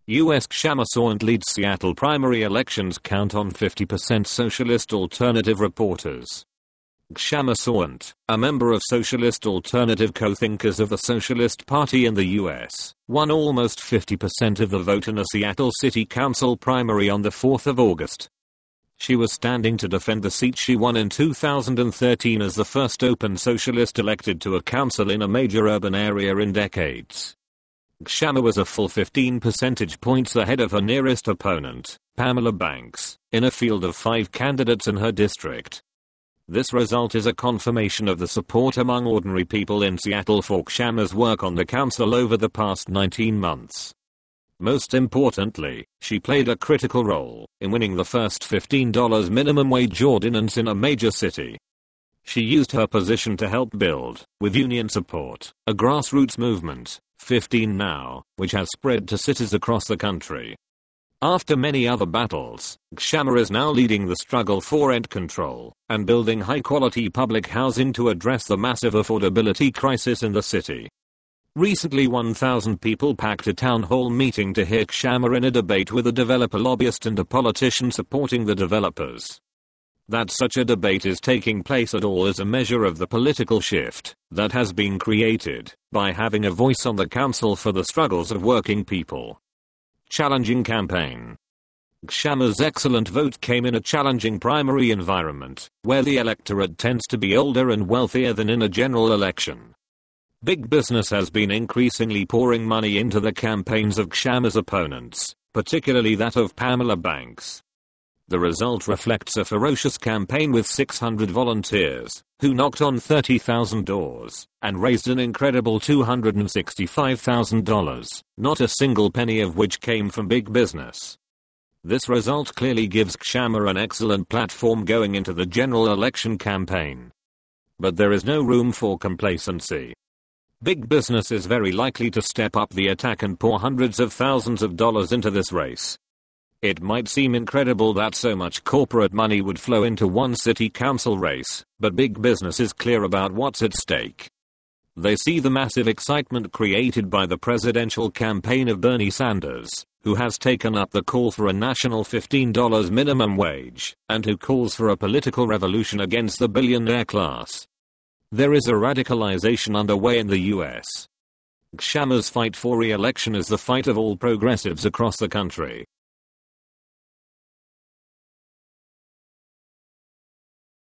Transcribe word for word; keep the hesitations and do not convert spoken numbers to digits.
U S Kshama Sawant leads Seattle primary elections count on fifty percent Socialist Alternative reporters. Kshama Sawant, a member of Socialist Alternative co-thinkers of the Socialist Party in the U S, won almost fifty percent of the vote in a Seattle City Council primary on the fourth of August. She was standing to defend the seat she won in two thousand thirteen as the first open socialist elected to a council in a major urban area in decades. Kshama was a full fifteen percentage points ahead of her nearest opponent, Pamela Banks, in a field of five candidates in her district. This result is a confirmation of the support among ordinary people in Seattle for Kshama's work on the council over the past nineteen months. Most importantly, she played a critical role in winning the first fifteen dollar minimum wage ordinance in a major city. She used her position to help build, with union support, a grassroots movement, fifteen now, which has spread to cities across the country. After many other battles, Kshama is now leading the struggle for rent control and building high-quality public housing to address the massive affordability crisis in the city. Recently one thousand people packed a town hall meeting to hear Kshama in a debate with a developer lobbyist and a politician supporting the developers. That such a debate is taking place at all is a measure of the political shift that has been created by having a voice on the council for the struggles of working people. Challenging campaign. Kshama's excellent vote came in a challenging primary environment, where the electorate tends to be older and wealthier than in a general election. Big business has been increasingly pouring money into the campaigns of Kshama's opponents, particularly that of Pamela Banks. The result reflects a ferocious campaign with six hundred volunteers, who knocked on thirty thousand doors, and raised an incredible two hundred sixty-five thousand dollars, not a single penny of which came from big business. This result clearly gives Kshama an excellent platform going into the general election campaign. But there is no room for complacency. Big business is very likely to step up the attack and pour hundreds of thousands of dollars into this race. It might seem incredible that so much corporate money would flow into one city council race, but big business is clear about what's at stake. They see the massive excitement created by the presidential campaign of Bernie Sanders, who has taken up the call for a national fifteen dollar minimum wage, and who calls for a political revolution against the billionaire class. There is a radicalization underway in the U S. Kshama's fight for re-election is the fight of all progressives across the country.